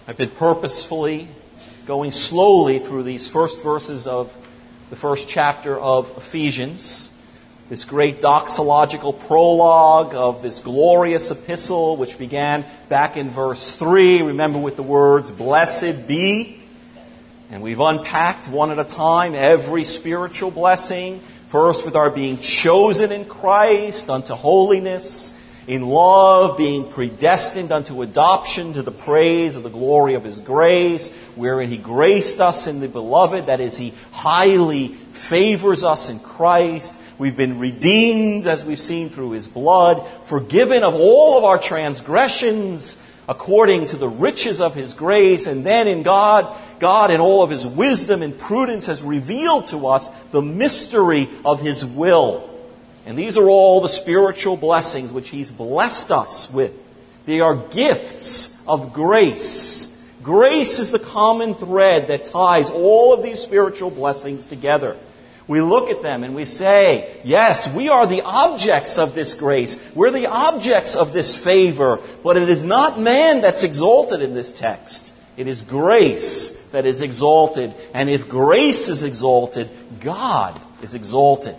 I've been purposefully going slowly through these first verses of the first chapter of Ephesians, this great doxological prologue of this glorious epistle, which began back in verse 3, remember, with the words, "Blessed be." And we've unpacked one at a time every spiritual blessing, first with our being chosen in Christ unto holiness, in love, being predestined unto adoption to the praise of the glory of His grace, wherein He graced us in the Beloved, that is, He highly favors us in Christ. We've been redeemed, as we've seen, through His blood, forgiven of all of our transgressions, according to the riches of His grace. And then in God in all of His wisdom and prudence has revealed to us the mystery of His will. And these are all the spiritual blessings which He's blessed us with. They are gifts of grace. Grace is the common thread that ties all of these spiritual blessings together. We look at them and we say, yes, we are the objects of this grace. We're the objects of this favor. But it is not man that's exalted in this text. It is grace that is exalted. And if grace is exalted, God is exalted.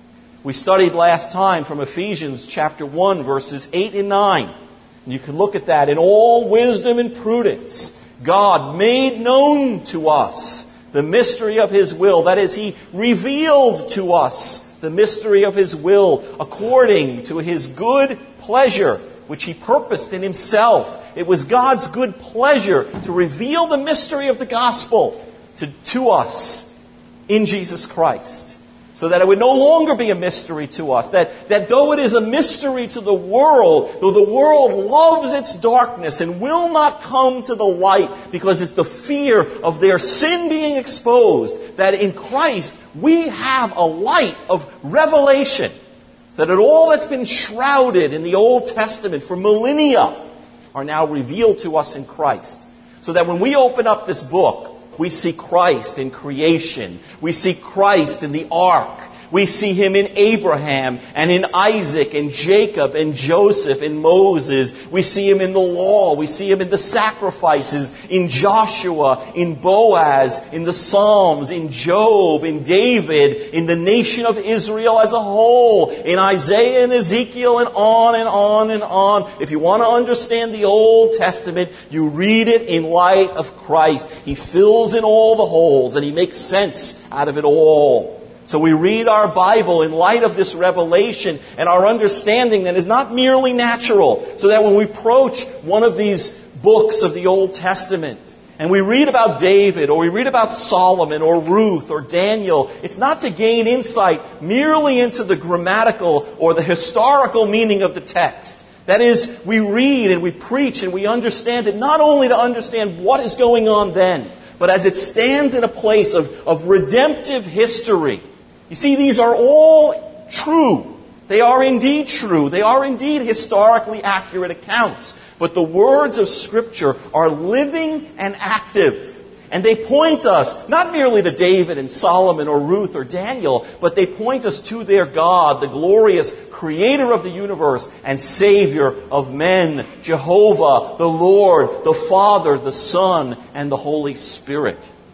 We studied last time from Ephesians chapter 1, verses 8 and 9. And you can look at that. In all wisdom and prudence, God made known to us the mystery of His will. That is, He revealed to us the mystery of His will according to His good pleasure, which He purposed in Himself. It was God's good pleasure to reveal the mystery of the gospel to us in Jesus Christ, so that it would no longer be a mystery to us. That though it is a mystery to the world, though the world loves its darkness and will not come to the light because it's the fear of their sin being exposed, that in Christ we have a light of revelation. So that all that's been shrouded in the Old Testament for millennia are now revealed to us in Christ. So that when we open up this book, we see Christ in creation. We see Christ in the ark. We see Him in Abraham and in Isaac and Jacob and Joseph and Moses. We see Him in the law. We see Him in the sacrifices, in Joshua, in Boaz, in the Psalms, in Job, in David, in the nation of Israel as a whole, in Isaiah and Ezekiel, and on and on and on. If you want to understand the Old Testament, you read it in light of Christ. He fills in all the holes and He makes sense out of it all. So we read our Bible in light of this revelation and our understanding that is not merely natural. So that when we approach one of these books of the Old Testament and we read about David or we read about Solomon or Ruth or Daniel, it's not to gain insight merely into the grammatical or the historical meaning of the text. That is, we read and we preach and we understand it not only to understand what is going on then, but as it stands in a place of redemptive history. You see, these are all true. They are indeed true. They are indeed historically accurate accounts. But the words of Scripture are living and active. And they point us not merely to David and Solomon or Ruth or Daniel, but they point us to their God, the glorious Creator of the universe and Savior of men, Jehovah, the Lord, the Father, the Son, and the Holy Spirit.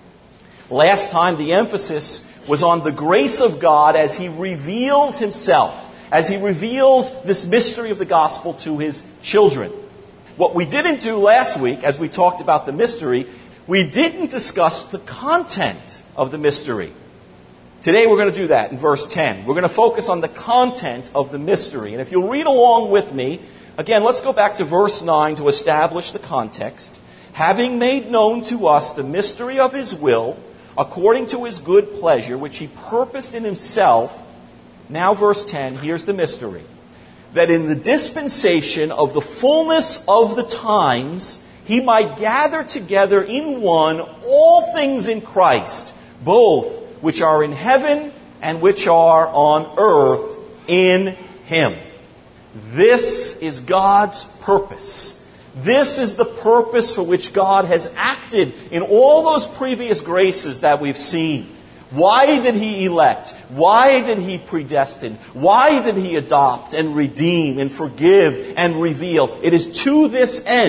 Last time the emphasis was on the grace of God as He reveals Himself, as He reveals this mystery of the gospel to His children. What we didn't do last week, as we talked about the mystery, we didn't discuss the content of the mystery. Today we're going to do that in verse 10. We're going to focus on the content of the mystery. And if you'll read along with me, again, let's go back to verse 9 to establish the context. Having made known to us the mystery of His will, according to His good pleasure, which He purposed in Himself. Now verse 10, here's the mystery. That in the dispensation of the fullness of the times, He might gather together in one all things in Christ, both which are in heaven and which are on earth in Him. This is God's purpose. This is the purpose for which God has acted in all those previous graces that we've seen. Why did He elect? Why did He predestine? Why did He adopt and redeem and forgive and reveal? It is to this end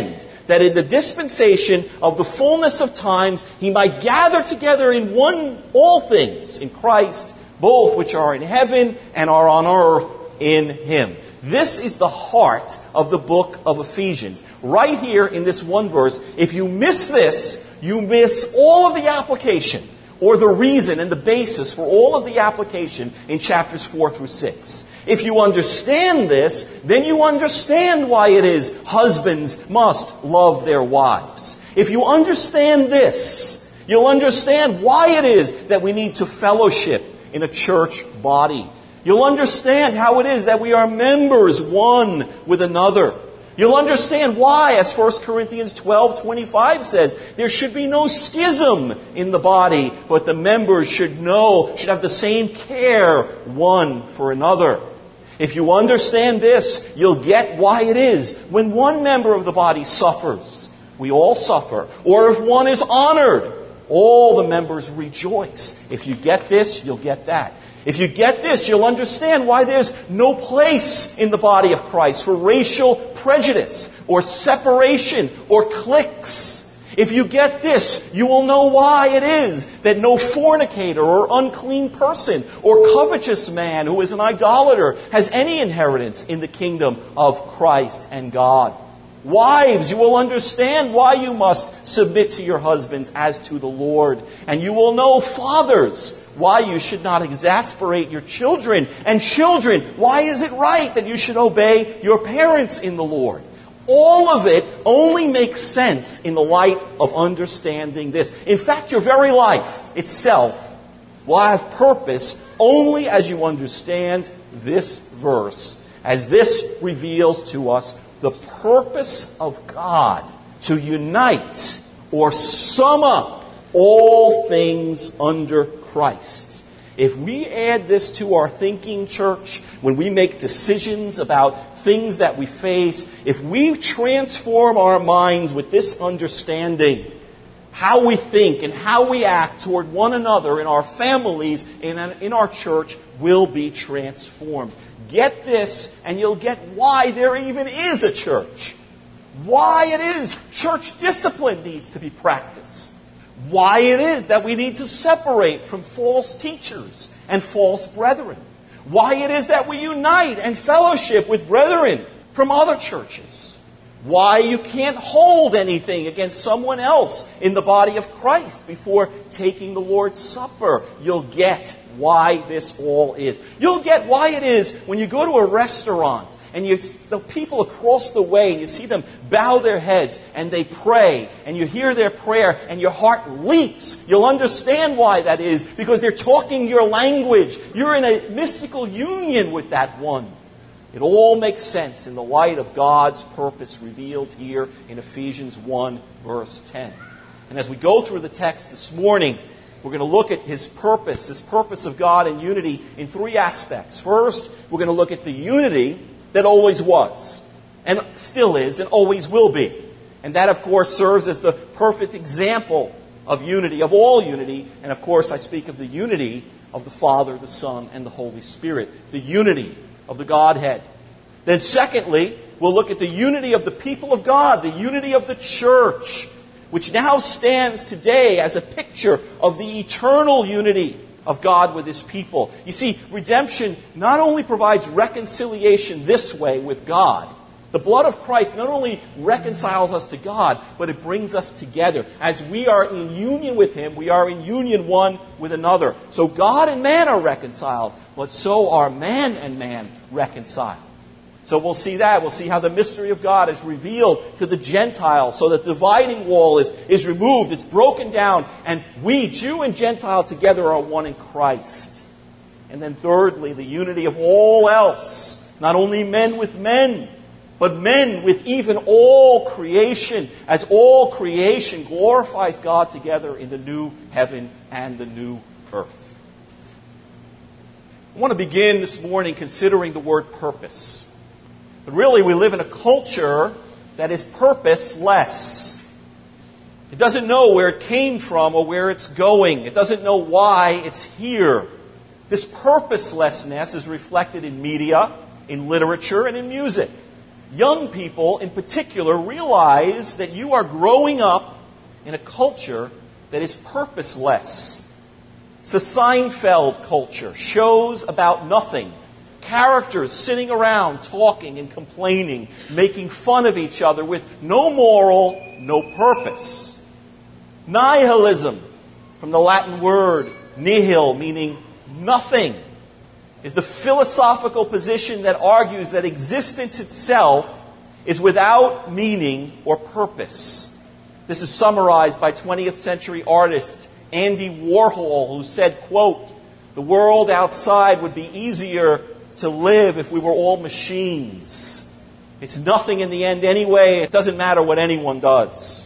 that in the dispensation of the fullness of times he might gather together in one all things in Christ, both which are in heaven and are on earth in him. This is the heart of the book of Ephesians. Right here in this one verse, if you miss this, you miss all of the application, or the reason and the basis for all of the application in chapters 4 through 6. If you understand this, then you understand why it is husbands must love their wives. If you understand this, you'll understand why it is that we need to fellowship in a church body. You'll understand how it is that we are members one with another. You'll understand why, as 1 Corinthians 12:25 says, there should be no schism in the body, but the members should have the same care one for another. If you understand this, you'll get why it is when one member of the body suffers, we all suffer. Or if one is honored, all the members rejoice. If you get this, you'll get that. If you get this, you'll understand why there's no place in the body of Christ for racial prejudice or separation or cliques. If you get this, you will know why it is that no fornicator or unclean person or covetous man who is an idolater has any inheritance in the kingdom of Christ and God. Wives, you will understand why you must submit to your husbands as to the Lord. And you will know, fathers, why you should not exasperate your children. And children, why is it right that you should obey your parents in the Lord? All of it only makes sense in the light of understanding this. In fact, your very life itself will have purpose only as you understand this verse, as this reveals to us the purpose of God to unite or sum up all things under Christ. If we add this to our thinking, church, when we make decisions about things that we face, if we transform our minds with this understanding, how we think and how we act toward one another in our families and in our church will be transformed. Get this, and you'll get why there even is a church. Why it is church discipline needs to be practiced. Why it is that we need to separate from false teachers and false brethren. Why it is that we unite and fellowship with brethren from other churches. Why you can't hold anything against someone else in the body of Christ before taking the Lord's Supper. You'll get why this all is. You'll get why it is when you go to a restaurant and the people across the way, and you see them bow their heads and they pray, and you hear their prayer and your heart leaps. You'll understand why that is, because they're talking your language. You're in a mystical union with that one. It all makes sense in the light of God's purpose revealed here in Ephesians 1, verse 10. And as we go through the text this morning, we're going to look at His purpose of God in unity in three aspects. First, we're going to look at the unity that always was, and still is, and always will be. And that, of course, serves as the perfect example of unity, of all unity. And, of course, I speak of the unity of the Father, the Son, and the Holy Spirit. The unity of the Godhead. Then, secondly, we'll look at the unity of the people of God, the unity of the church, which now stands today as a picture of the eternal unity of God with His people. You see, redemption not only provides reconciliation this way with God, the blood of Christ not only reconciles us to God, but it brings us together. As we are in union with Him, we are in union one with another. So God and man are reconciled, but so are man and man reconciled. So we'll see that. We'll see how the mystery of God is revealed to the Gentiles, so that the dividing wall is removed, it's broken down, and we, Jew and Gentile, together are one in Christ. And then thirdly, the unity of all else, not only men with men, but men with even all creation, as all creation glorifies God together in the new heaven and the new earth. I want to begin this morning considering the word purpose. But really, we live in a culture that is purposeless. It doesn't know where it came from or where it's going. It doesn't know why it's here. This purposelessness is reflected in media, in literature, and in music. young people in particular realize that you are growing up in a culture that is purposeless. It's the Seinfeld culture, shows about nothing. Characters sitting around talking and complaining, making fun of each other with no moral, no purpose. Nihilism, from the Latin word nihil, meaning nothing, is the philosophical position that argues that existence itself is without meaning or purpose. This is summarized by 20th century artist Andy Warhol, who said, quote, "The world outside would be easier to live if we were all machines. It's nothing in the end anyway. It doesn't matter what anyone does."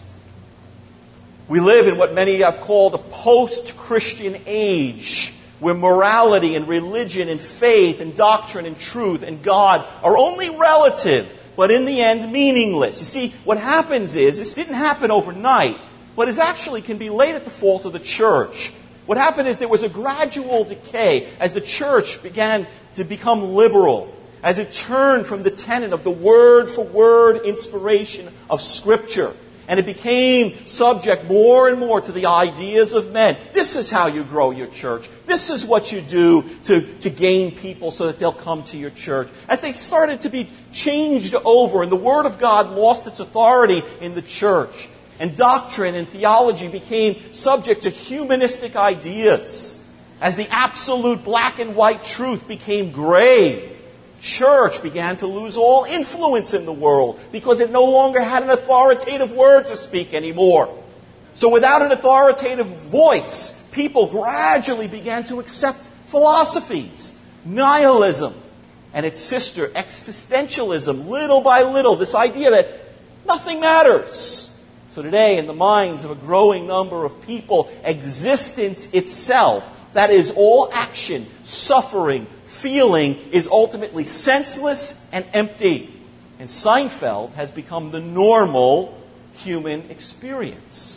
We live in what many have called a post-Christian age, where morality and religion and faith and doctrine and truth and God are only relative, but in the end meaningless. You see, what happens is, this didn't happen overnight, but it actually can be laid at the fault of the church. What happened is there was a gradual decay as the church began to become liberal, as it turned from the tenet of the word-for-word inspiration of Scripture, and it became subject more and more to the ideas of men. This is how you grow your church. This is what you do to gain people so that they'll come to your church. As they started to be changed over, and the Word of God lost its authority in the church, and doctrine and theology became subject to humanistic ideas, as the absolute black and white truth became gray, church began to lose all influence in the world because it no longer had an authoritative word to speak anymore. So without an authoritative voice, people gradually began to accept philosophies, nihilism, and its sister, existentialism, little by little, this idea that nothing matters. So today, in the minds of a growing number of people, existence itself, that is all action, suffering, feeling, is ultimately senseless and empty. And Seinfeld has become the normal human experience.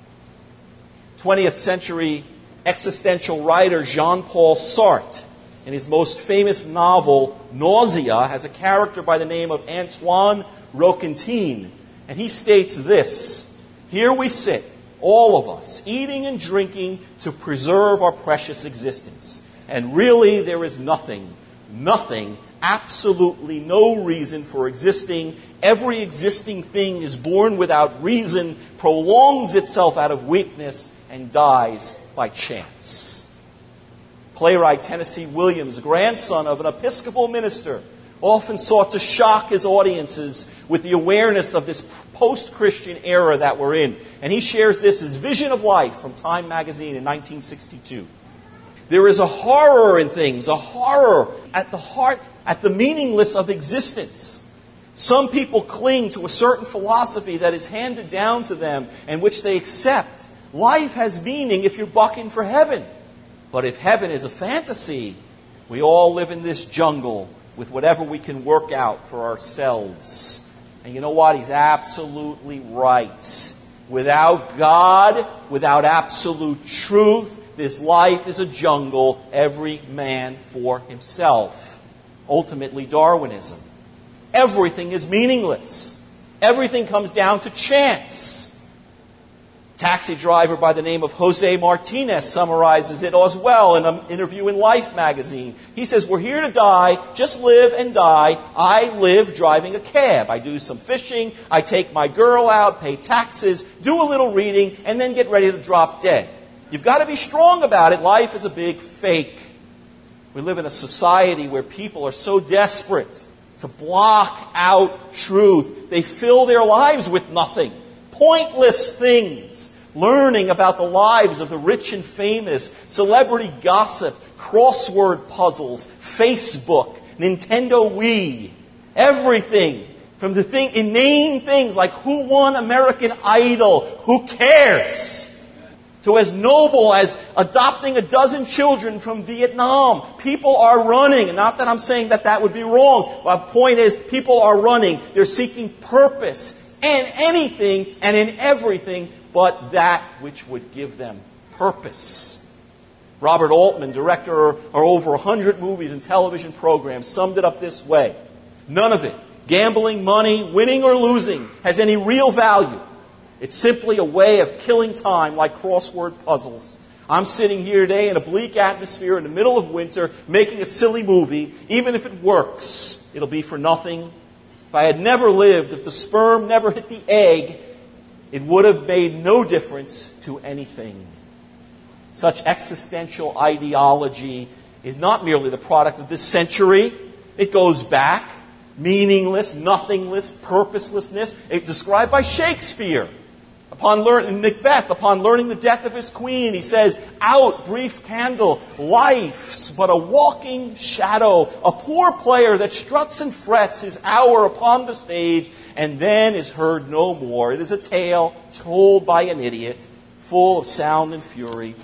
20th century existential writer Jean-Paul Sartre, in his most famous novel, Nausea, has a character by the name of Antoine Roquentin. And he states this: "Here we sit, all of us, eating and drinking to preserve our precious existence. And really there is nothing, absolutely no reason for existing. Every existing thing is born without reason, prolongs itself out of weakness, and dies by chance." Playwright Tennessee Williams, grandson of an Episcopal minister, often sought to shock his audiences with the awareness of this post-Christian era that we're in. And he shares this, his vision of life, from Time magazine in 1962. "There is a horror in things, a horror at the heart, at the meaningless of existence. Some people cling to a certain philosophy that is handed down to them and which they accept. Life has meaning if you're bucking for heaven. But if heaven is a fantasy, we all live in this jungle with whatever we can work out for ourselves." And you know what? He's absolutely right. Without God, without absolute truth, this life is a jungle, every man for himself. Ultimately, Darwinism. Everything is meaningless. Everything comes down to chance. Taxi driver by the name of Jose Martinez summarizes it as well in an interview in Life magazine. He says, "We're here to die, just live and die. I live driving a cab. I do some fishing, I take my girl out, pay taxes, do a little reading, and then get ready to drop dead. You've got to be strong about it. Life is a big fake." We live in a society where people are so desperate to block out truth. They fill their lives with nothing. Pointless things. Learning about the lives of the rich and famous, celebrity gossip, crossword puzzles, Facebook, Nintendo Wii. Everything. From the inane things like who won American Idol, who cares? To as noble as adopting a dozen children from Vietnam. People are running. And not that I'm saying that would be wrong. My point is, people are running. They're seeking purpose in anything and in everything but that which would give them purpose. Robert Altman, director of over 100 movies and television programs, summed it up this way: "None of it gambling money, winning or losing, has any real value. It's simply a way of killing time like crossword puzzles. I'm sitting here today in a bleak atmosphere in the middle of winter making a silly movie. Even if it works, it'll be for nothing. If I had never lived, if the sperm never hit the egg, it would have made no difference to anything. Such existential ideology is not merely the product of this century. It goes back. Meaningless, nothingness, purposelessness. It's described by Shakespeare. In Macbeth, upon learning the death of his queen, he says, "Out, brief candle, life's but a walking shadow, a poor player that struts and frets his hour upon the stage, and then is heard no more. It is a tale told by an idiot, full of sound and fury,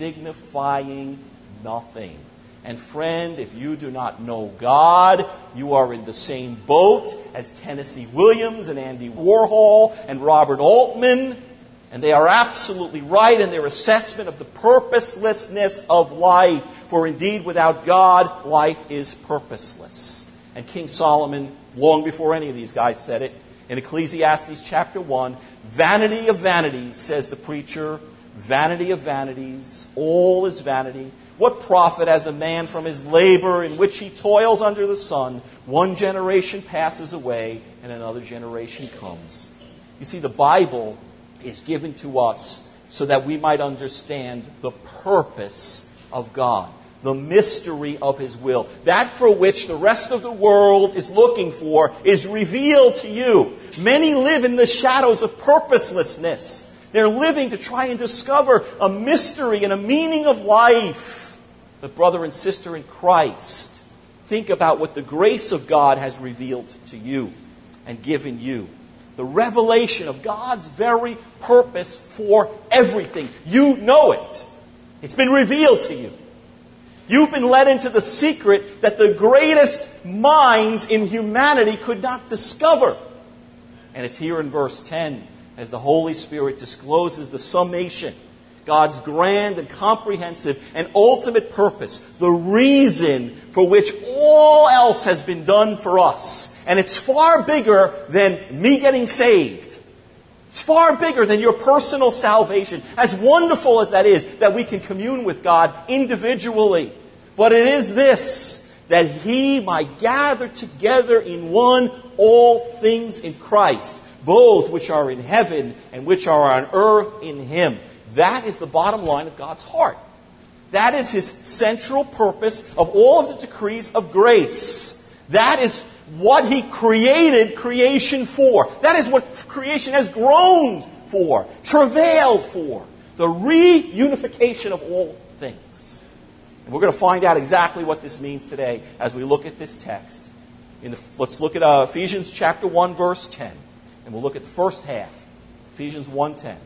signifying nothing." And friend, if you do not know God, you are in the same boat as Tennessee Williams and Andy Warhol and Robert Altman. And they are absolutely right in their assessment of the purposelessness of life. For indeed, without God, life is purposeless. And King Solomon, long before any of these guys said it, in Ecclesiastes chapter 1, "Vanity of vanities," says the preacher, "vanity of vanities, all is vanity. What profit has a man from his labor in which he toils under the sun? One generation passes away and another generation comes." You see, the Bible is given to us so that we might understand the purpose of God, the mystery of His will. That for which the rest of the world is looking for is revealed to you. Many live in the shadows of purposelessness. They're living to try and discover a mystery and a meaning of life. But brother and sister in Christ, think about what the grace of God has revealed to you and given you. The revelation of God's very purpose for everything. You know it. It's been revealed to you. You've been led into the secret that the greatest minds in humanity could not discover. And it's here in verse 10 as the Holy Spirit discloses the summation, God's grand and comprehensive and ultimate purpose, the reason for which all else has been done for us. And it's far bigger than me getting saved. It's far bigger than your personal salvation, as wonderful as that is, that we can commune with God individually. But it is this, that He might gather together in one all things in Christ, both which are in heaven and which are on earth in Him. That is the bottom line of God's heart. That is His central purpose of all of the decrees of grace. That is what He created creation for. That is what creation has groaned for, travailed for. The reunification of all things. And we're going to find out exactly what this means today as we look at this text. Let's look at Ephesians chapter 1, verse 10. And we'll look at the first half. Ephesians 1:10.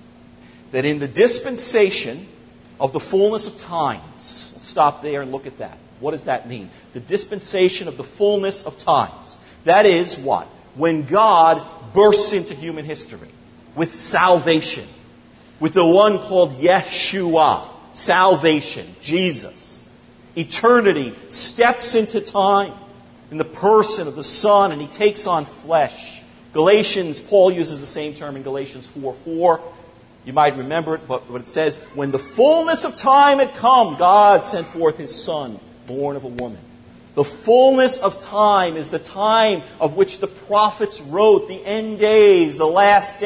That in the dispensation of the fullness of times. Let's stop there and look at that. What does that mean? The dispensation of the fullness of times. That is what? When God bursts into human history with salvation. With the one called Yeshua. Salvation. Jesus. Eternity steps into time in the person of the Son and He takes on flesh. Galatians, Paul uses the same term in Galatians 4:4. You might remember it, but what it says, when the fullness of time had come, God sent forth His Son, born of a woman. The fullness of time is the time of which the prophets wrote, the end days, the last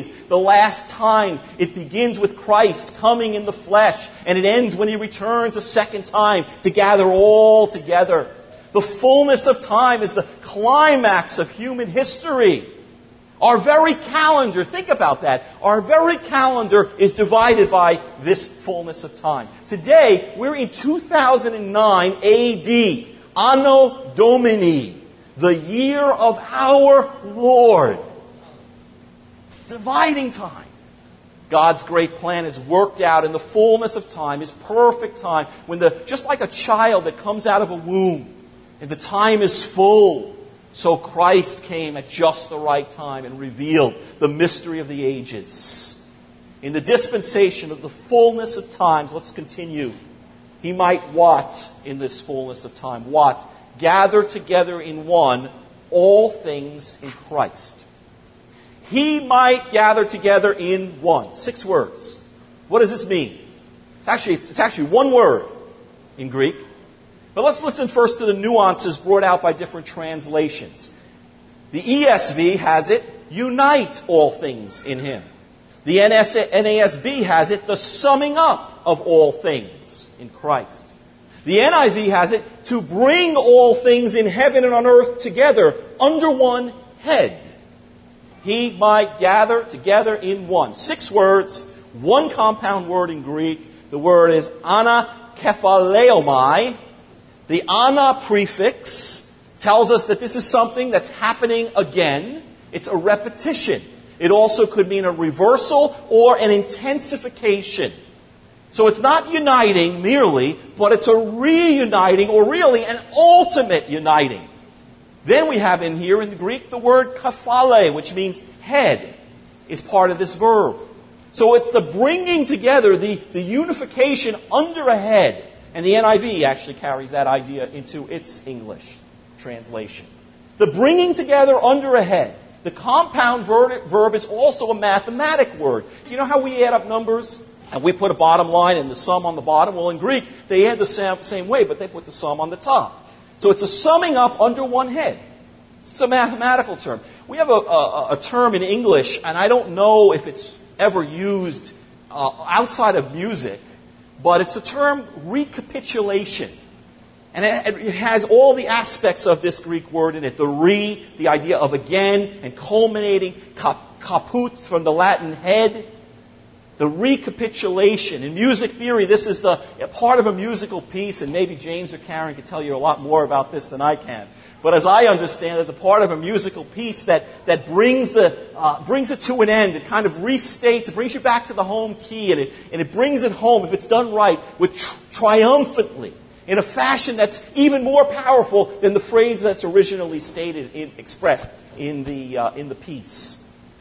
times. It begins with Christ coming in the flesh, and it ends when He returns a second time to gather all together. The fullness of time is the climax of human history. Our very calendar, think about that. Our very calendar is divided by this fullness of time. Today, we're in 2009 AD, Anno Domini, the year of our Lord. Dividing time. God's great plan is worked out in the fullness of time, His perfect time, when just like a child that comes out of a womb, and the time is full. So Christ came at just the right time and revealed the mystery of the ages. In the dispensation of the fullness of times, let's continue. He might what in this fullness of time? What? Gather together in one all things in Christ. He might gather together in one. 6 words. What does this mean? It's actually one word in Greek. But let's listen first to the nuances brought out by different translations. The ESV has it, unite all things in Him. The NASB has it, the summing up of all things in Christ. The NIV has it, to bring all things in heaven and on earth together under one head. He might gather together in one. 6 words, one compound word in Greek. The word is anakephaleomai. The ana prefix tells us that this is something that's happening again. It's a repetition. It also could mean a reversal or an intensification. So it's not uniting merely, but it's a reuniting, or really an ultimate uniting. Then we have in here in the Greek the word kephale, which means head, is part of this verb. So it's the bringing together, the unification under a head. And the NIV actually carries that idea into its English translation. The bringing together under a head. The compound verb is also a mathematic word. Do you know how we add up numbers? And we put a bottom line and the sum on the bottom. Well, in Greek, they add the same way, but they put the sum on the top. So it's a summing up under one head. It's a mathematical term. We have a term in English, and I don't know if it's ever used outside of music, but it's the term recapitulation. And it has all the aspects of this Greek word in it. The idea of again, and culminating, caput from the Latin head. The recapitulation. In music theory, this is the part of a musical piece, and maybe James or Karen can tell you a lot more about this than I can. But as I understand it, the part of a musical piece that brings it to an end, it kind of restates, it brings you back to the home key, and it brings it home, if it's done right, triumphantly, in a fashion that's even more powerful than the phrase that's originally expressed in the piece.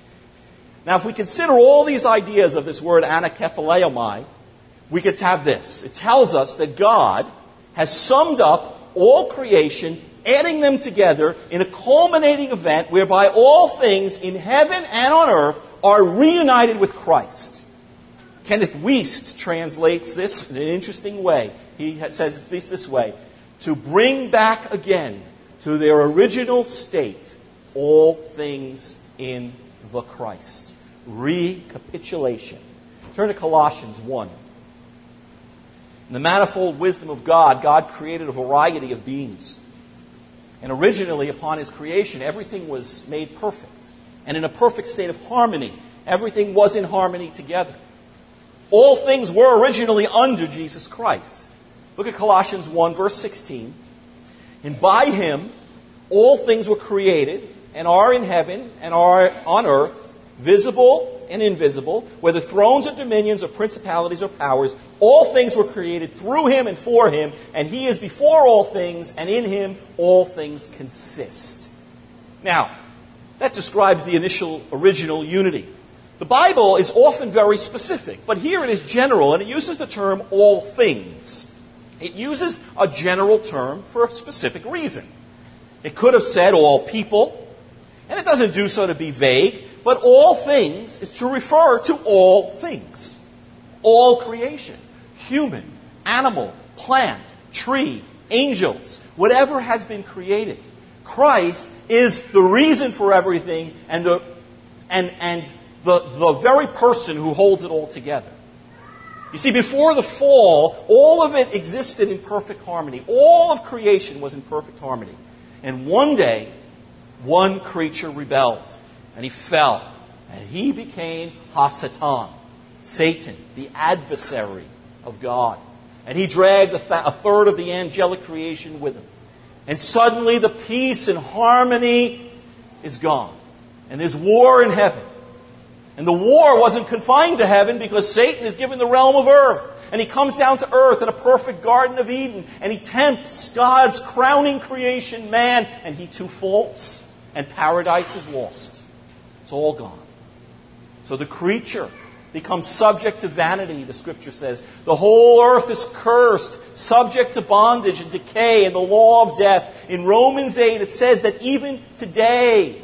Now, if we consider all these ideas of this word anakephaleomai, we could have this. It tells us that God has summed up all creation, adding them together in a culminating event whereby all things in heaven and on earth are reunited with Christ. Kenneth Wuest translates this in an interesting way. He says it's this way: to bring back again to their original state all things in the Christ. Recapitulation. Turn to Colossians 1. In the manifold wisdom of God, God created a variety of beings. And originally, upon His creation, everything was made perfect. And in a perfect state of harmony. Everything was in harmony together. All things were originally under Jesus Christ. Look at Colossians 1, verse 16. And by Him, all things were created, and are in heaven, and are on earth, visible and invisible, whether thrones or dominions or principalities or powers, all things were created through Him and for Him, and He is before all things, and in Him all things consist. Now, that describes the original unity. The Bible is often very specific, but here it is general, and it uses the term all things. It uses a general term for a specific reason. It could have said all people, and it doesn't do so to be vague, but all things is to refer to all things. All creation. Human, animal, plant, tree, angels, whatever has been created. Christ is the reason for everything and the very person who holds it all together. You see, before the fall, all of it existed in perfect harmony. All of creation was in perfect harmony. And one day, one creature rebelled, and he fell, and he became Hasatan, Satan, the adversary of God. And he dragged a third of the angelic creation with him. And suddenly the peace and harmony is gone. And there's war in heaven. And the war wasn't confined to heaven because Satan is given the realm of earth. And he comes down to earth in a perfect Garden of Eden. And he tempts God's crowning creation, man. And he too falls. And paradise is lost. It's all gone. So the creature becomes subject to vanity, the Scripture says. The whole earth is cursed, subject to bondage and decay and the law of death. In Romans 8 it says that even today,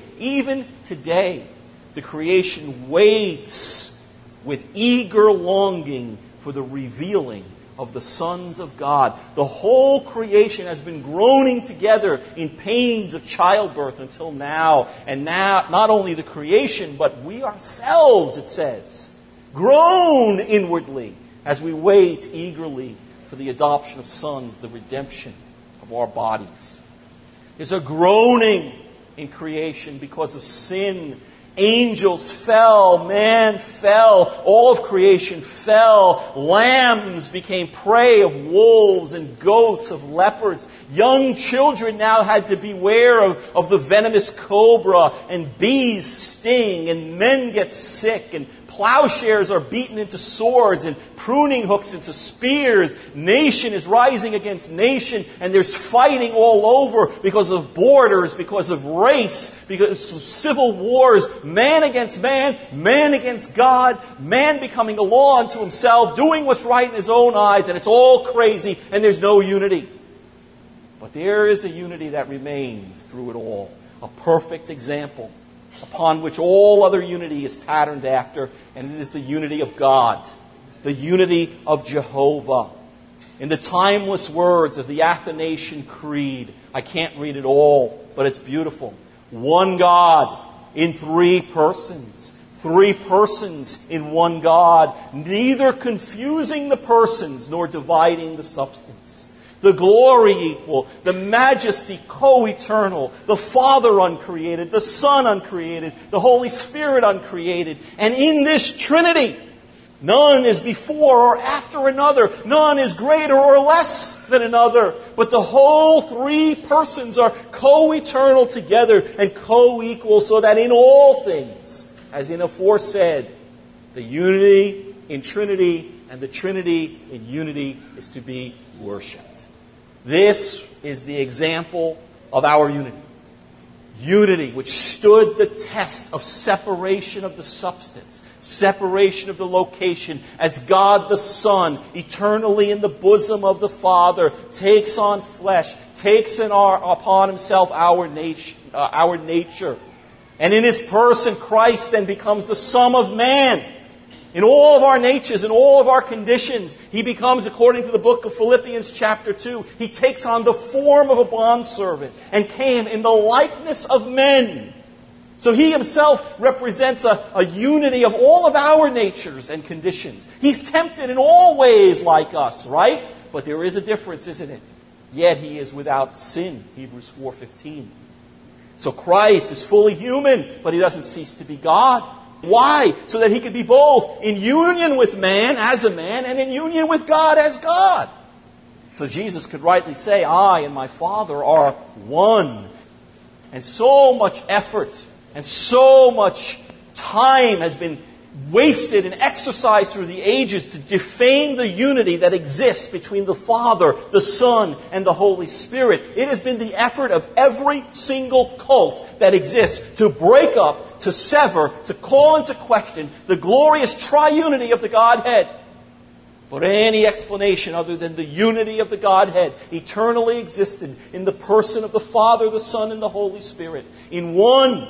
the creation waits with eager longing for the revealing of the sons of God. The whole creation has been groaning together in pains of childbirth until now. And now, not only the creation, but we ourselves, it says, groan inwardly as we wait eagerly for the adoption of sons, the redemption of our bodies. There's a groaning in creation because of sin. Angels fell, man fell, all of creation fell. Lambs became prey of wolves and goats, of leopards. Young children now had to beware of the venomous cobra, and bees sting, and men get sick, and plowshares are beaten into swords and pruning hooks into spears. Nation is rising against nation, and there's fighting all over because of borders, because of race, because of civil wars. Man against man against God, man becoming a law unto himself, doing what's right in his own eyes, and it's all crazy, and there's no unity. But there is a unity that remains through it all, a perfect example upon which all other unity is patterned after, and it is the unity of God, the unity of Jehovah. In the timeless words of the Athanasian Creed, I can't read it all, but it's beautiful. One God in three persons in one God, neither confusing the persons nor dividing the substance. The glory equal, the majesty co-eternal, the Father uncreated, the Son uncreated, the Holy Spirit uncreated. And in this Trinity, none is before or after another. None is greater or less than another. But the whole three persons are co-eternal together and co-equal, so that in all things, as in aforesaid, the unity in Trinity and the Trinity in unity is to be worshipped. This is the example of our unity. Unity which stood the test of separation of the substance, separation of the location, as God the Son, eternally in the bosom of the Father, takes on flesh, takes upon himself our nature. And in his person, Christ then becomes the sum of man. In all of our natures, in all of our conditions, he becomes, according to the book of Philippians chapter 2, he takes on the form of a bondservant and came in the likeness of men. So he himself represents a unity of all of our natures and conditions. He's tempted in all ways like us, right? But there is a difference, isn't it? Yet he is without sin, Hebrews 4:15. So Christ is fully human, but he doesn't cease to be God. Why? So that he could be both in union with man as a man and in union with God as God. So Jesus could rightly say, I and my Father are one. And so much effort and so much time has been wasted and exercised through the ages to defame the unity that exists between the Father, the Son, and the Holy Spirit. It has been the effort of every single cult that exists to break up, to sever, to call into question the glorious triunity of the Godhead. But any explanation other than the unity of the Godhead eternally existed in the person of the Father, the Son, and the Holy Spirit. In one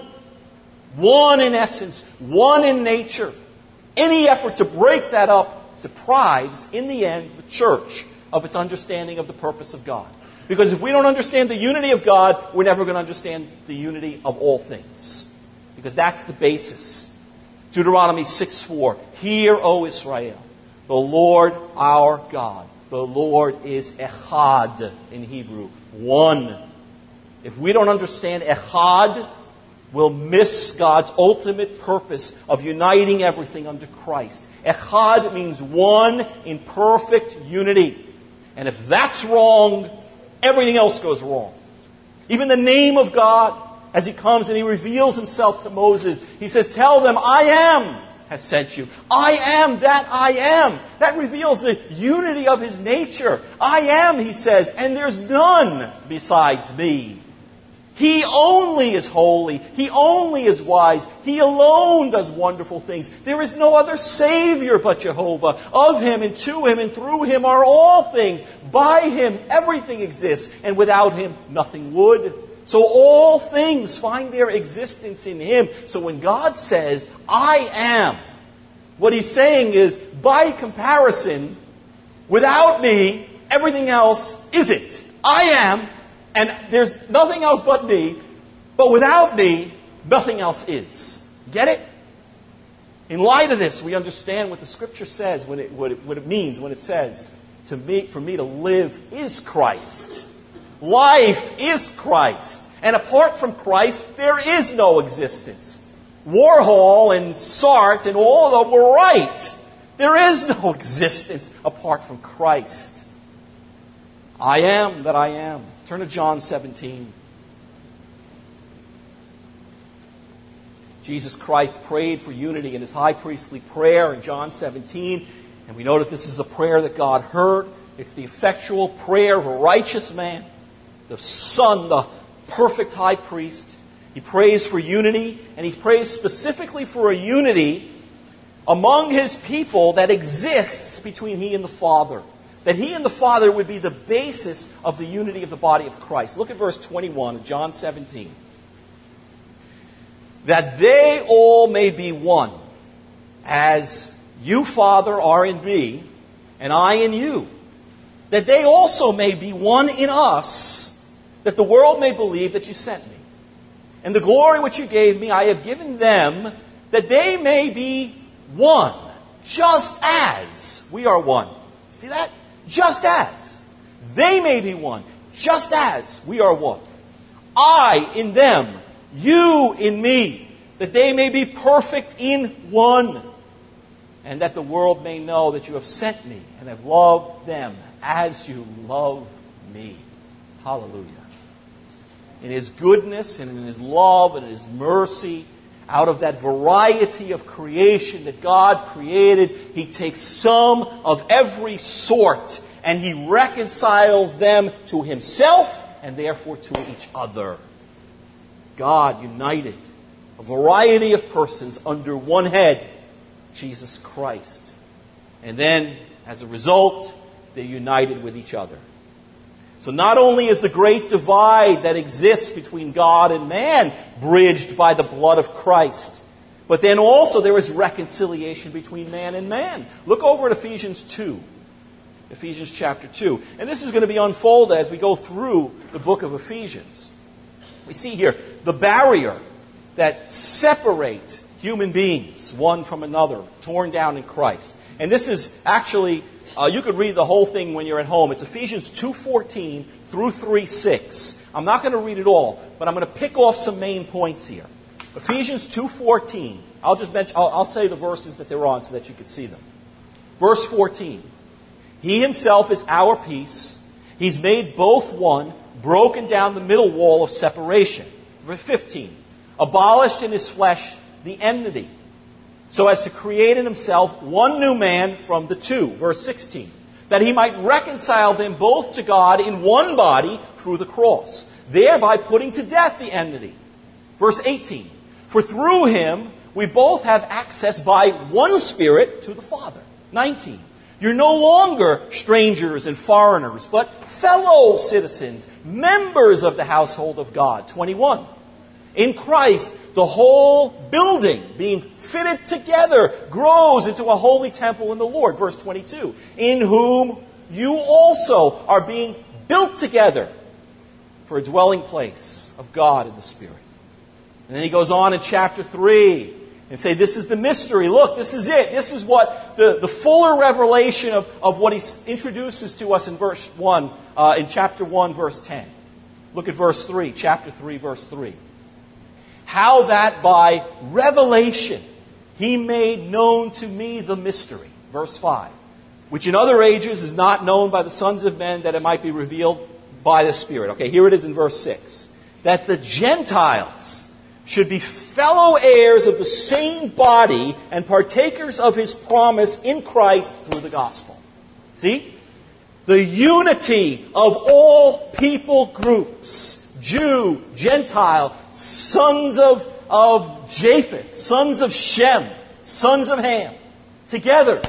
in essence, one in nature. Any effort to break that up deprives, in the end, the church of its understanding of the purpose of God. Because if we don't understand the unity of God, we're never going to understand the unity of all things. Because that's the basis. Deuteronomy 6:4. Hear, O Israel, the Lord our God. The Lord is Echad in Hebrew. One. If we don't understand Echad, we'll miss God's ultimate purpose of uniting everything under Christ. Echad means one in perfect unity. And if that's wrong, everything else goes wrong. Even the name of God, as he comes and he reveals himself to Moses, he says, tell them, I am has sent you. I am that I am. That reveals the unity of his nature. I am, he says, and there's none besides me. He only is holy. He only is wise. He alone does wonderful things. There is no other Savior but Jehovah. Of Him and to Him and through Him are all things. By Him everything exists, and without Him nothing would. So all things find their existence in Him. So when God says, I am, what He's saying is, by comparison, without me, everything else isn't. I am, and there's nothing else but me, but without me, nothing else is. Get it? In light of this, we understand what the Scripture says, what it means when it says, for me to live is Christ. Life is Christ. And apart from Christ, there is no existence. Warhol and Sartre and all of them were right. There is no existence apart from Christ. I am that I am. Turn to John 17. Jesus Christ prayed for unity in His high priestly prayer in John 17. And we know that this is a prayer that God heard. It's the effectual prayer of a righteous man, the Son, the perfect high priest. He prays for unity, and He prays specifically for a unity among His people that exists between He and the Father. That He and the Father would be the basis of the unity of the body of Christ. Look at verse 21 of John 17. That they all may be one, as you, Father, are in me, and I in you. That they also may be one in us, that the world may believe that you sent me. And the glory which you gave me, I have given them, that they may be one, just as we are one. See that? Just as. They may be one, just as we are one. I in them, you in me, that they may be perfect in one, and that the world may know that you have sent me and have loved them as you love me. Hallelujah. In His goodness and in His love and in His mercy, out of that variety of creation that God created, He takes some of every sort and He reconciles them to Himself and therefore to each other. God united a variety of persons under one head, Jesus Christ. And then, as a result, they're united with each other. So not only is the great divide that exists between God and man bridged by the blood of Christ, but then also there is reconciliation between man and man. Look over at Ephesians 2. Ephesians chapter 2. And this is going to be unfolded as we go through the book of Ephesians. We see here the barrier that separates human beings one from another, torn down in Christ. And this is actually, you could read the whole thing when you're at home. It's Ephesians 2:14 through 3:6. I'm not going to read it all, but I'm going to pick off some main points here. Ephesians 2:14. I'll say the verses that they're on so that you can see them. Verse 14. He Himself is our peace. He's made both one, broken down the middle wall of separation. Verse 15. Abolished in His flesh the enmity, so as to create in Himself one new man from the two. Verse 16. That He might reconcile them both to God in one body through the cross, thereby putting to death the enmity. Verse 18. For through Him we both have access by one Spirit to the Father. 19. You're no longer strangers and foreigners, but fellow citizens, members of the household of God. 21. In Christ, the whole building, being fitted together, grows into a holy temple in the Lord. Verse 22. In whom you also are being built together for a dwelling place of God in the Spirit. And then he goes on in chapter 3 and say, this is the mystery. Look, this is it. This is what the fuller revelation of what he introduces to us in verse 1, in chapter 1, verse 10. Look at verse 3, chapter 3, verse 3. How that by revelation He made known to me the mystery. Verse 5. Which in other ages is not known by the sons of men, that it might be revealed by the Spirit. Okay, here it is in verse 6. That the Gentiles should be fellow heirs of the same body and partakers of His promise in Christ through the gospel. See? The unity of all people groups Jew, Gentile, sons of Japheth, sons of Shem, sons of Ham, together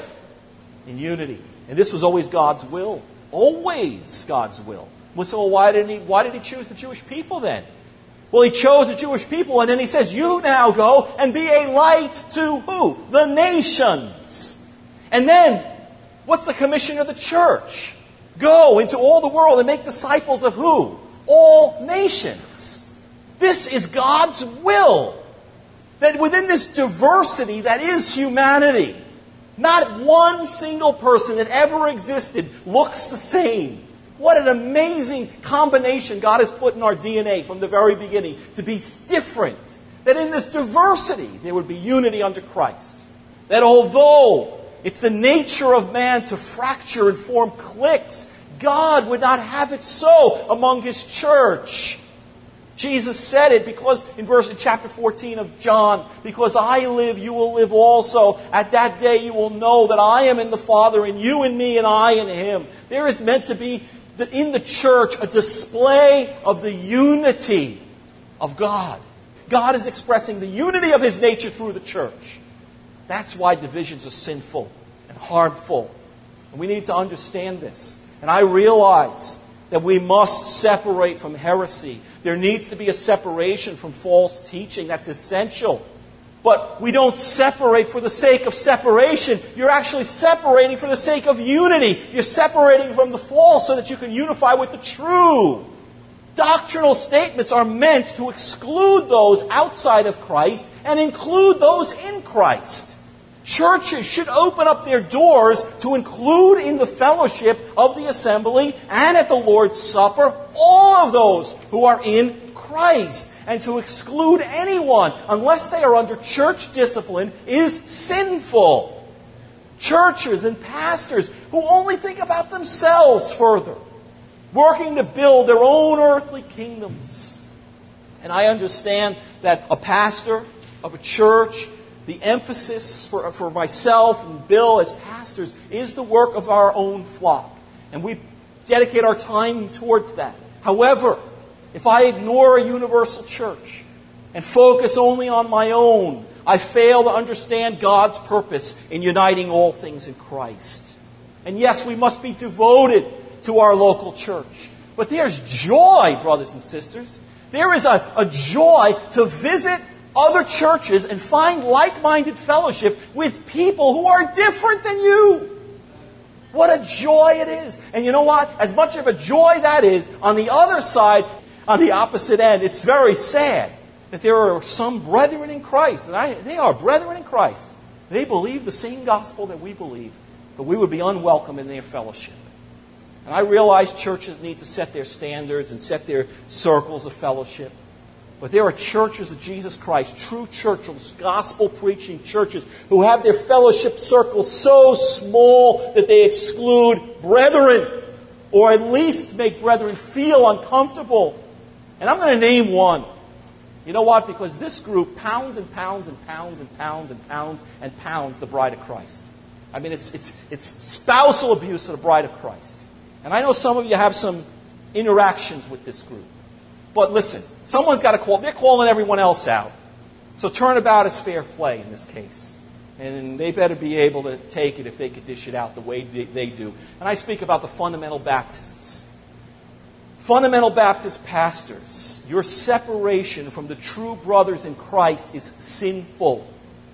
in unity. And this was always God's will. Always God's will. Well, so why did he choose the Jewish people then? Well, he chose the Jewish people, and then he says, you now go and be a light to who? The nations. And then, what's the commission of the church? Go into all the world and make disciples of who? All nations. This is God's will. That within this diversity that is humanity, not one single person that ever existed looks the same. What an amazing combination God has put in our DNA from the very beginning to be different. That in this diversity there would be unity under Christ. That although it's the nature of man to fracture and form cliques, God would not have it so among His church. Jesus said it because in chapter 14 of John, because I live, you will live also. At that day you will know that I am in the Father, and you in me, and I in Him. There is meant to be in the church a display of the unity of God. God is expressing the unity of His nature through the church. That's why divisions are sinful and harmful. And we need to understand this. And I realize that we must separate from heresy. There needs to be a separation from false teaching. That's essential. But we don't separate for the sake of separation. You're actually separating for the sake of unity. You're separating from the false so that you can unify with the true. Doctrinal statements are meant to exclude those outside of Christ and include those in Christ. Churches should open up their doors to include in the fellowship of the assembly and at the Lord's Supper all of those who are in Christ. And to exclude anyone, unless they are under church discipline, is sinful. Churches and pastors who only think about themselves further, working to build their own earthly kingdoms. And I understand that a pastor of a church, the emphasis for myself and Bill as pastors is the work of our own flock. And we dedicate our time towards that. However, if I ignore a universal church and focus only on my own, I fail to understand God's purpose in uniting all things in Christ. And yes, we must be devoted to our local church. But there's joy, brothers and sisters. There is a joy to visit other churches and find like-minded fellowship with people who are different than you. What a joy it is. And you know what? As much of a joy that is, on the other side, on the opposite end, it's very sad that there are some brethren in Christ. And they are brethren in Christ. They believe the same gospel that we believe, but we would be unwelcome in their fellowship. And I realize churches need to set their standards and set their circles of fellowship. But there are churches of Jesus Christ, true churches, gospel-preaching churches, who have their fellowship circles so small that they exclude brethren, or at least make brethren feel uncomfortable. And I'm going to name one. You know what? Because this group pounds and pounds and pounds and pounds and pounds and pounds the bride of Christ. I mean, it's spousal abuse of the bride of Christ. And I know some of you have some interactions with this group. But listen, someone's got to call. They're calling everyone else out. So turnabout is fair play in this case. And they better be able to take it if they could dish it out the way they do. And I speak about the fundamental Baptists. Fundamental Baptist pastors, your separation from the true brothers in Christ is sinful.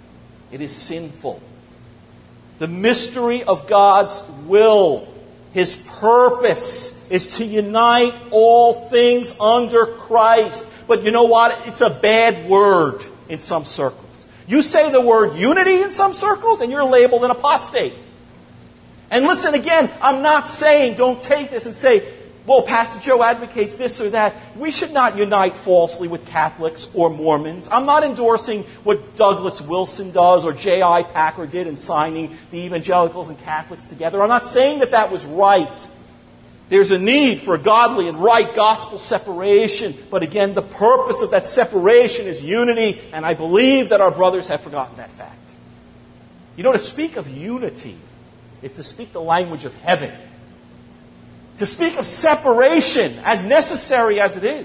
It is sinful. The mystery of God's will, His purpose, is to unite all things under Christ. But you know what? It's a bad word in some circles. You say the word unity in some circles, and you're labeled an apostate. And listen again, I'm not saying, don't take this and say, well, Pastor Joe advocates this or that. We should not unite falsely with Catholics or Mormons. I'm not endorsing what Douglas Wilson does or J.I. Packer did in signing the evangelicals and Catholics together. I'm not saying that that was right. There's a need for a godly and right gospel separation. But again, the purpose of that separation is unity, and I believe that our brothers have forgotten that fact. You know, to speak of unity is to speak the language of heaven. To speak of separation, as necessary as it is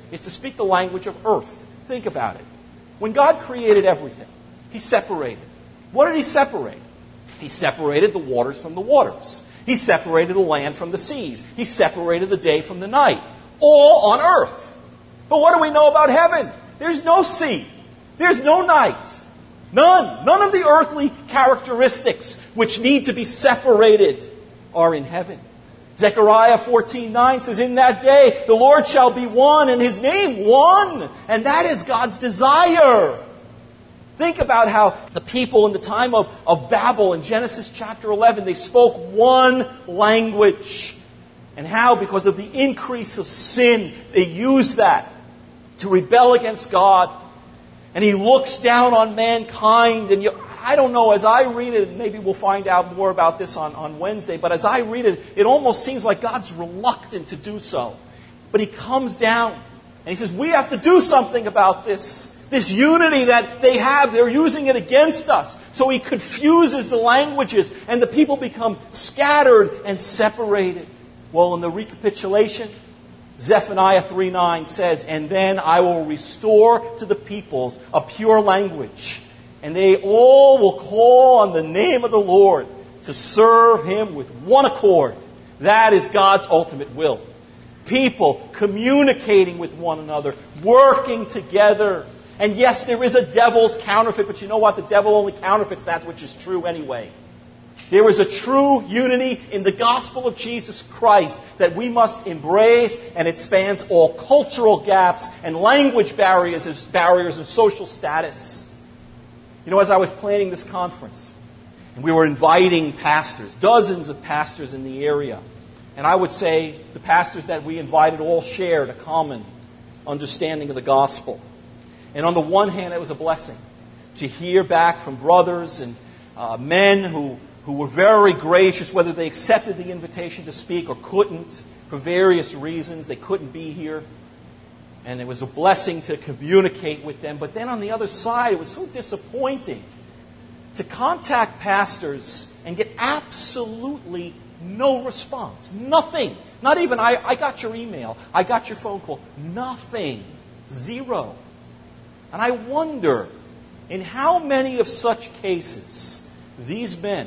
is to speak the language of earth. Think about it. When God created everything, He separated. What did He separate? He separated the waters from the waters. He separated the land from the seas. He separated the day from the night. All on earth. But what do we know about heaven? There's no sea. There's no night. None. None of the earthly characteristics which need to be separated are in heaven. Zechariah 14:9 says, in that day the Lord shall be one, and His name one. And that is God's desire. Think about how the people in the time of Babel in Genesis chapter 11, they spoke one language. And how, because of the increase of sin, they used that to rebel against God. And He looks down on mankind. And I don't know, as I read it, maybe we'll find out more about this on Wednesday, but as I read it, it almost seems like God's reluctant to do so. But He comes down and He says, we have to do something about this. This unity that they have, they're using it against us. So He confuses the languages and the people become scattered and separated. Well, in the recapitulation, Zephaniah 3:9 says, and then I will restore to the peoples a pure language, and they all will call on the name of the Lord to serve Him with one accord. That is God's ultimate will. People communicating with one another, working together. And yes, there is a devil's counterfeit, but you know what? The devil only counterfeits that which is true anyway. There is a true unity in the gospel of Jesus Christ that we must embrace, and it spans all cultural gaps and language barriers and social status. You know, as I was planning this conference, and we were inviting pastors, dozens of pastors in the area, and I would say the pastors that we invited all shared a common understanding of the gospel. And on the one hand, it was a blessing to hear back from brothers and men who were very gracious, whether they accepted the invitation to speak or couldn't for various reasons. They couldn't be here. And it was a blessing to communicate with them. But then on the other side, it was so disappointing to contact pastors and get absolutely no response. Nothing. Not even, I got your email. I got your phone call. Nothing. Zero. And I wonder in how many of such cases these men,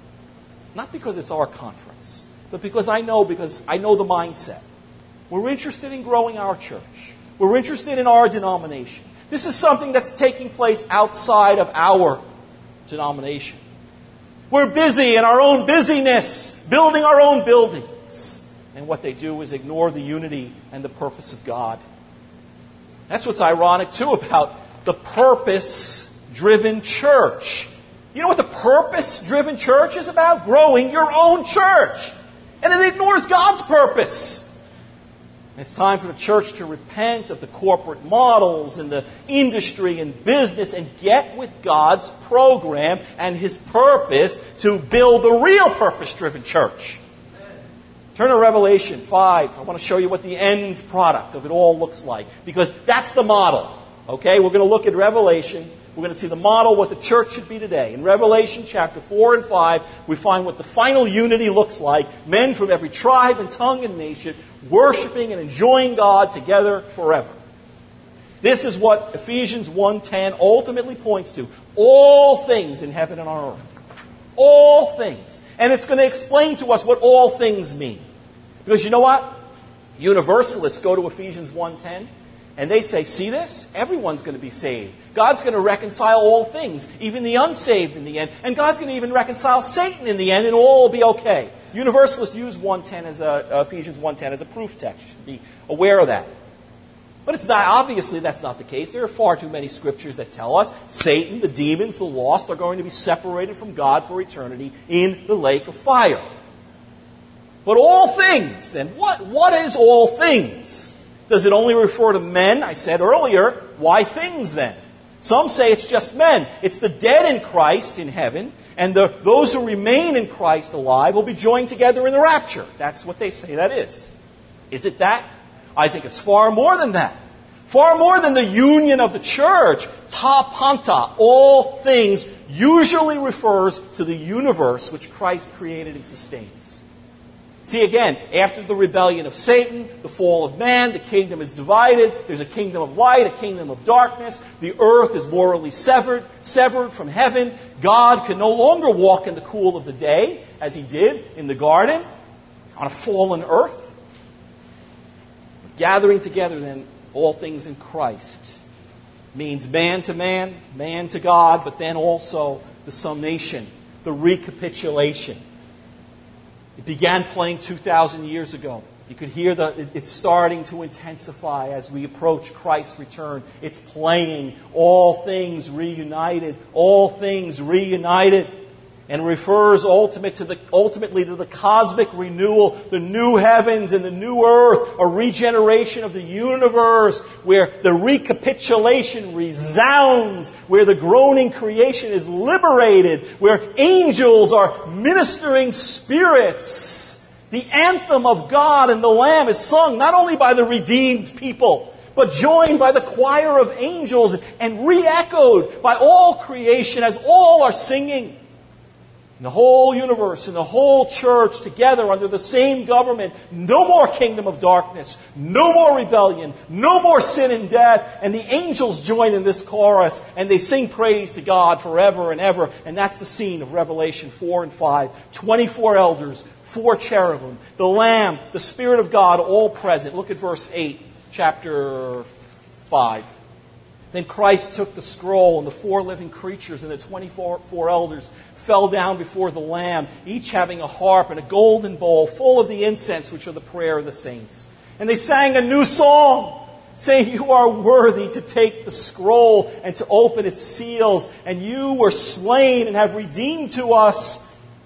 not because it's our conference, but because I know the mindset. We're interested in growing our church. We're interested in our denomination. This is something that's taking place outside of our denomination. We're busy in our own busyness, building our own buildings. And what they do is ignore the unity and the purpose of God. That's what's ironic, too, about the purpose-driven church. You know what the purpose-driven church is about? Growing your own church. And it ignores God's purpose. It's time for the church to repent of the corporate models and the industry and business and get with God's program and His purpose to build the real purpose-driven church. Turn to Revelation 5. I want to show you what the end product of it all looks like. Because that's the model. Okay? We're going to look at Revelation. We're going to see the model, what the church should be today. In Revelation chapter 4 and 5, we find what the final unity looks like. Men from every tribe and tongue and nation worshiping and enjoying God together forever. This is what Ephesians 1:10 ultimately points to. All things in heaven and on earth. All things. And it's going to explain to us what all things mean. Because you know what? Universalists go to Ephesians 1:10 and they say, see this? Everyone's going to be saved. God's going to reconcile all things, even the unsaved in the end. And God's going to even reconcile Satan in the end, and all will be okay. Universalists use Ephesians 1:10 as a proof text. You should be aware of that. But it's not, obviously that's not the case. There are far too many scriptures that tell us Satan, the demons, the lost are going to be separated from God for eternity in the lake of fire. But all things, then, what is all things? Does it only refer to men? I said earlier, why things then? Some say it's just men. It's the dead in Christ in heaven, and those who remain in Christ alive will be joined together in the rapture. That's what they say that is. Is it that? I think it's far more than that. Far more than the union of the church. Ta panta, all things, usually refers to the universe which Christ created and sustains. See, again, after the rebellion of Satan, the fall of man, the kingdom is divided. There's a kingdom of light, a kingdom of darkness. The earth is morally severed from heaven. God can no longer walk in the cool of the day, as he did in the garden, on a fallen earth. Gathering together, then, all things in Christ means man to God, but then also the summation, the recapitulation. It began playing 2,000 years ago. You could hear it's starting to intensify as we approach Christ's return. It's playing, all things reunited, all things reunited. And refers ultimately to the cosmic renewal, the new heavens and the new earth, a regeneration of the universe where the recapitulation resounds, where the groaning creation is liberated, where angels are ministering spirits. The anthem of God and the Lamb is sung not only by the redeemed people, but joined by the choir of angels and re-echoed by all creation as all are singing. And the whole universe and the whole church together under the same government. No more kingdom of darkness. No more rebellion. No more sin and death. And the angels join in this chorus and they sing praise to God forever and ever. And that's the scene of Revelation 4 and 5. 24 elders, 4 cherubim, the Lamb, the Spirit of God, all present. Look at verse 8, chapter 5. Then Christ took the scroll and the 4 living creatures and the 24 elders fell down before the Lamb, each having a harp and a golden bowl full of the incense, which are the prayer of the saints. And they sang a new song, saying, "You are worthy to take the scroll and to open its seals. And you were slain and have redeemed us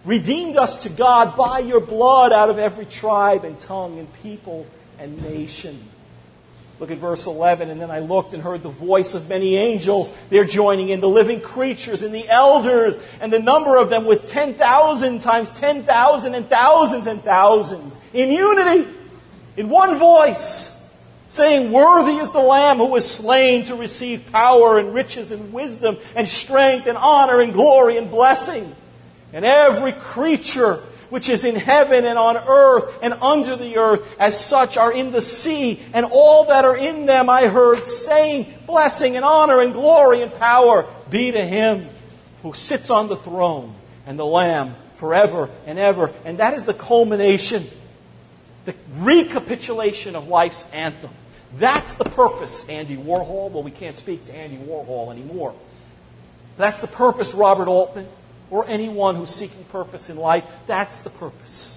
to God by your blood out of every tribe and tongue and people and nation." Look at verse 11. "And then I looked and heard the voice of many angels. They're joining in, the living creatures and the elders. And the number of them was 10,000 times 10,000 and thousands and thousands. In unity, in one voice, saying, 'Worthy is the Lamb who was slain to receive power and riches and wisdom and strength and honor and glory and blessing.' And every creature which is in heaven and on earth and under the earth, as such are in the sea, and all that are in them I heard saying, 'Blessing and honor and glory and power be to him who sits on the throne and the Lamb forever and ever.'" And that is the culmination, the recapitulation of life's anthem. That's the purpose, Andy Warhol. Well, we can't speak to Andy Warhol anymore. That's the purpose, Robert Altman, or anyone who's seeking purpose in life. That's the purpose.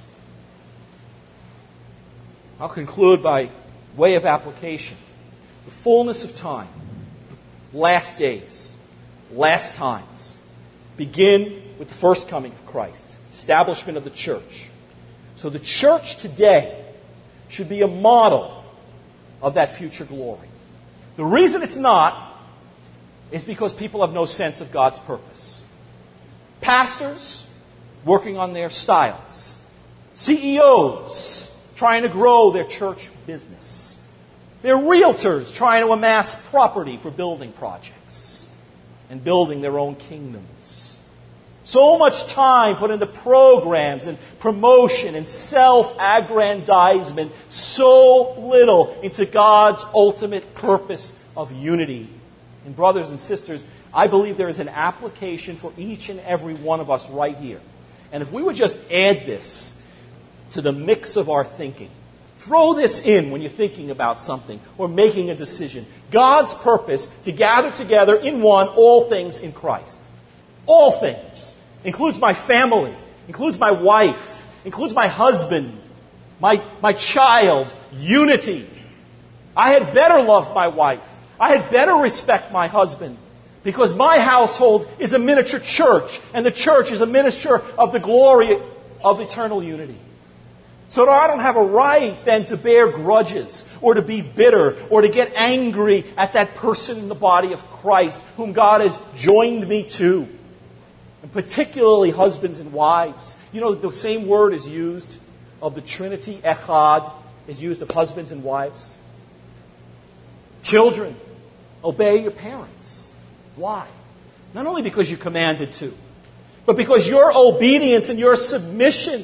I'll conclude by way of application. The fullness of time, last days, last times, begin with the first coming of Christ, establishment of the church. So the church today should be a model of that future glory. The reason it's not is because people have no sense of God's purpose. Pastors working on their styles. CEOs trying to grow their church business. They're realtors trying to amass property for building projects and building their own kingdoms. So much time put into programs and promotion and self-aggrandizement. So little into God's ultimate purpose of unity. And brothers and sisters, I believe there is an application for each and every one of us right here. And if we would just add this to the mix of our thinking, throw this in when you're thinking about something or making a decision. God's purpose to gather together in one all things in Christ. All things. Includes my family, includes my wife, includes my husband, my child, unity. I had better love my wife. I had better respect my husband. Because my household is a miniature church, and the church is a miniature of the glory of eternal unity. So I don't have a right then to bear grudges, or to be bitter, or to get angry at that person in the body of Christ whom God has joined me to. And particularly husbands and wives. You know, the same word is used of the Trinity, echad, is used of husbands and wives. Children, obey your parents. Why? Not only because you're commanded to, but because your obedience and your submission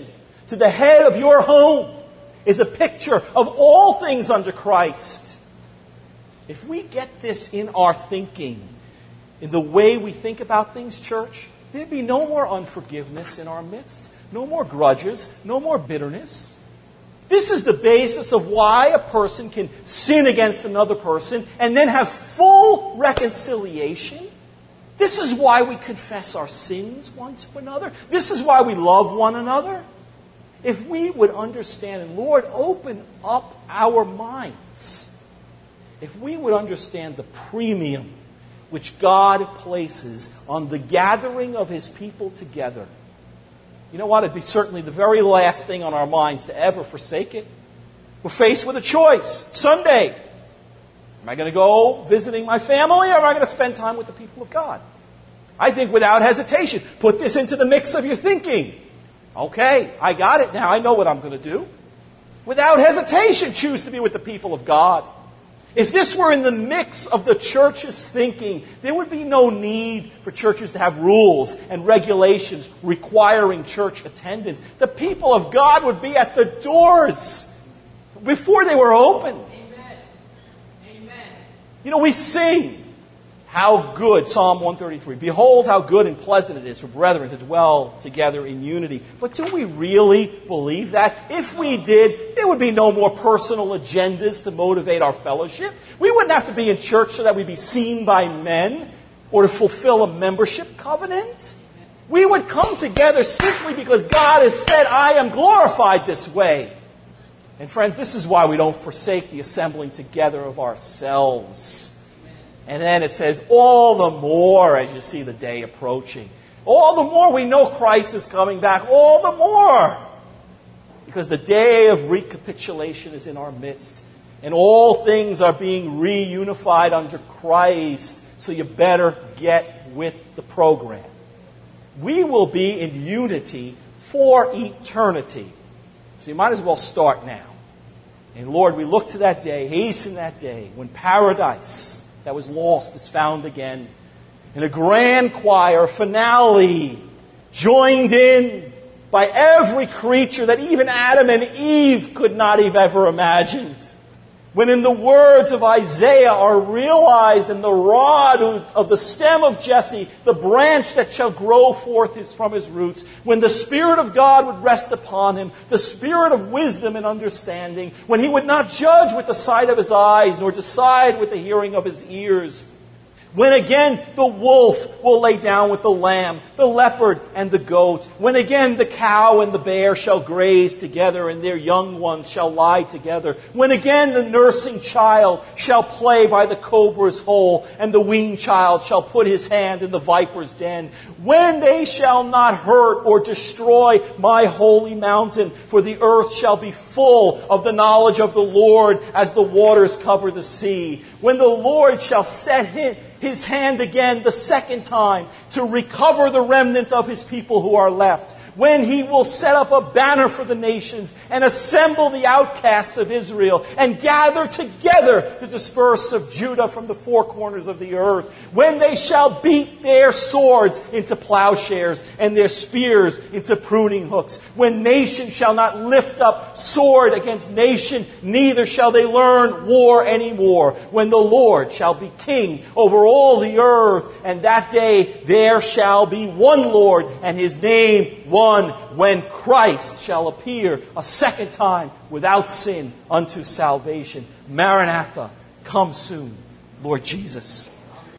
to the head of your home is a picture of all things under Christ. If we get this in our thinking, in the way we think about things, church, there'd be no more unforgiveness in our midst, no more grudges, no more bitterness. This is the basis of why a person can sin against another person and then have full reconciliation. This is why we confess our sins one to another. This is why we love one another. If we would understand, and Lord, open up our minds. If we would understand the premium which God places on the gathering of His people together, you know what? It'd be certainly the very last thing on our minds to ever forsake it. We're faced with a choice. Sunday. Am I going to go visiting my family, or am I going to spend time with the people of God? I think without hesitation, put this into the mix of your thinking. Okay, I got it now. I know what I'm going to do. Without hesitation, choose to be with the people of God. If this were in the mix of the church's thinking, there would be no need for churches to have rules and regulations requiring church attendance. The people of God would be at the doors before they were open. Amen. Amen. You know, we sing how good, Psalm 133, behold how good and pleasant it is for brethren to dwell together in unity. But do we really believe that? If we did, there would be no more personal agendas to motivate our fellowship. We wouldn't have to be in church so that we'd be seen by men or to fulfill a membership covenant. We would come together simply because God has said, I am glorified this way. And friends, this is why we don't forsake the assembling together of ourselves. And then it says, all the more as you see the day approaching. All the more we know Christ is coming back. All the more. Because the day of recapitulation is in our midst. And all things are being reunified under Christ. So you better get with the program. We will be in unity for eternity. So you might as well start now. And Lord, we look to that day, hasten that day, when paradise that was lost is found again. In a grand choir finale, joined in by every creature that even Adam and Eve could not have ever imagined. When in the words of Isaiah are realized in the rod of the stem of Jesse, the branch that shall grow forth is from his roots. When the Spirit of God would rest upon him, the Spirit of wisdom and understanding. When he would not judge with the sight of his eyes, nor decide with the hearing of his ears. When again the wolf will lay down with the lamb, the leopard and the goat. When again the cow and the bear shall graze together, and their young ones shall lie together. When again the nursing child shall play by the cobra's hole, and the weaned child shall put his hand in the viper's den. When they shall not hurt or destroy my holy mountain, for the earth shall be full of the knowledge of the Lord as the waters cover the sea. When the Lord shall set his hand again the second time to recover the remnant of his people who are left. When he will set up a banner for the nations and assemble the outcasts of Israel and gather together the dispersed of Judah from the four corners of the earth. When they shall beat their swords into plowshares and their spears into pruning hooks. When nation shall not lift up sword against nation, neither shall they learn war anymore. When the Lord shall be king over all the earth, and that day there shall be one Lord and his name one, when Christ shall appear a second time without sin unto salvation. Maranatha, come soon, Lord Jesus.